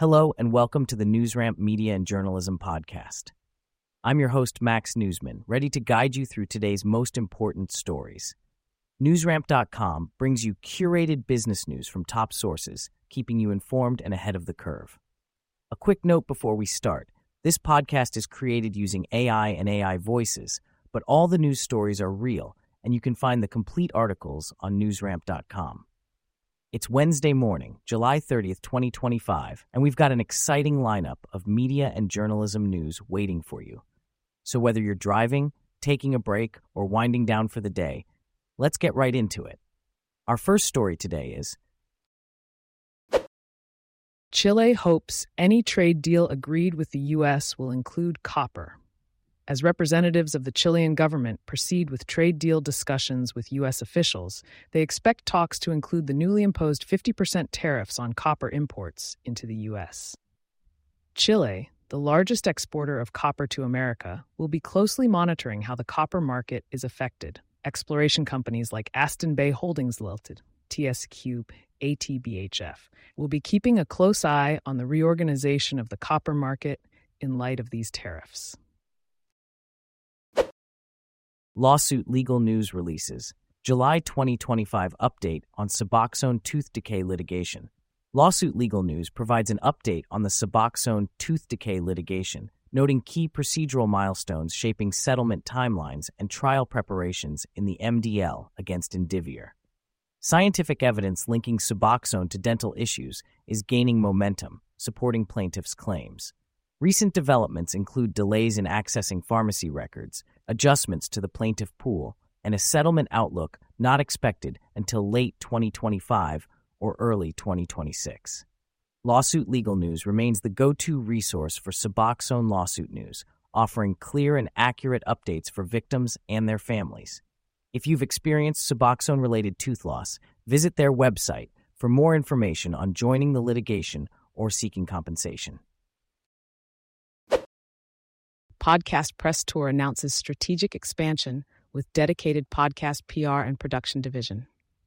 Hello and welcome to the NewsRamp Media and Journalism Podcast. I'm your host, Max Newsman, ready to guide you through today's most important stories. NewsRamp.com brings you curated business news from top sources, keeping you informed and ahead of the curve. A quick note before we start. This podcast is created using AI and AI voices, but all the news stories are real, and you can find the complete articles on NewsRamp.com. It's Wednesday morning, July 30th, 2025, and we've got an exciting lineup of media and journalism news waiting for you. So whether you're driving, taking a break, or winding down for the day, let's get right into it. Our first story today is Chile hopes any trade deal agreed with the U.S. will include copper. As representatives of the Chilean government proceed with trade deal discussions with U.S. officials, they expect talks to include the newly imposed 50% tariffs on copper imports into the U.S. Chile, the largest exporter of copper to America, will be closely monitoring how the copper market is affected. Exploration companies like Aston Bay Holdings Limited, TSQ, ATBHF, will be keeping a close eye on the reorganization of the copper market in light of these tariffs. Lawsuit Legal News releases July 2025 update on Suboxone tooth decay litigation. Lawsuit Legal News provides an update on the Suboxone tooth decay litigation, noting key procedural milestones shaping settlement timelines and trial preparations in the MDL against Indivior. Scientific evidence linking Suboxone to dental issues is gaining momentum, supporting plaintiffs' claims. Recent developments include delays in accessing pharmacy records, adjustments to the plaintiff pool, and a settlement outlook not expected until late 2025 or early 2026. Lawsuit Legal News remains the go-to resource for Suboxone lawsuit news, offering clear and accurate updates for victims and their families. If you've experienced Suboxone-related tooth loss, visit their website for more information on joining the litigation or seeking compensation. Podcast Press Tour announces strategic expansion with dedicated podcast PR and production division.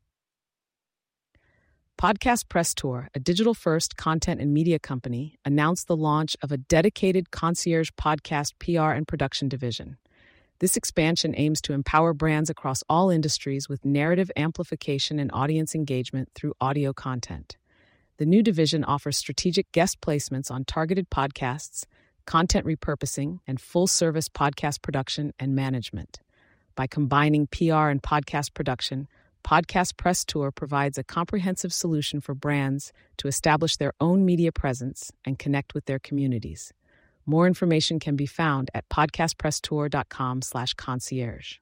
Podcast Press Tour, a digital-first content and media company, announced the launch of a dedicated concierge podcast PR and production division. This expansion aims to empower brands across all industries with narrative amplification and audience engagement through audio content. The new division offers strategic guest placements on targeted podcasts, content repurposing, and full-service podcast production and management. By combining PR and podcast production, Podcast Press Tour provides a comprehensive solution for brands to establish their own media presence and connect with their communities. More information can be found at podcastpresstour.com/concierge.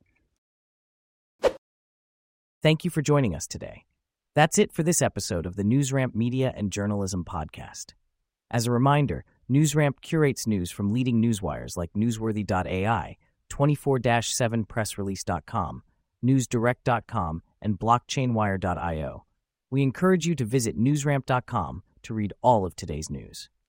Thank you for joining us today. That's it for this episode of the NewsRamp Media and Journalism Podcast. As a reminder, NewsRamp curates news from leading newswires like Newsworthy.ai, 24-7pressrelease.com, NewsDirect.com, and BlockchainWire.io. We encourage you to visit NewsRamp.com to read all of today's news.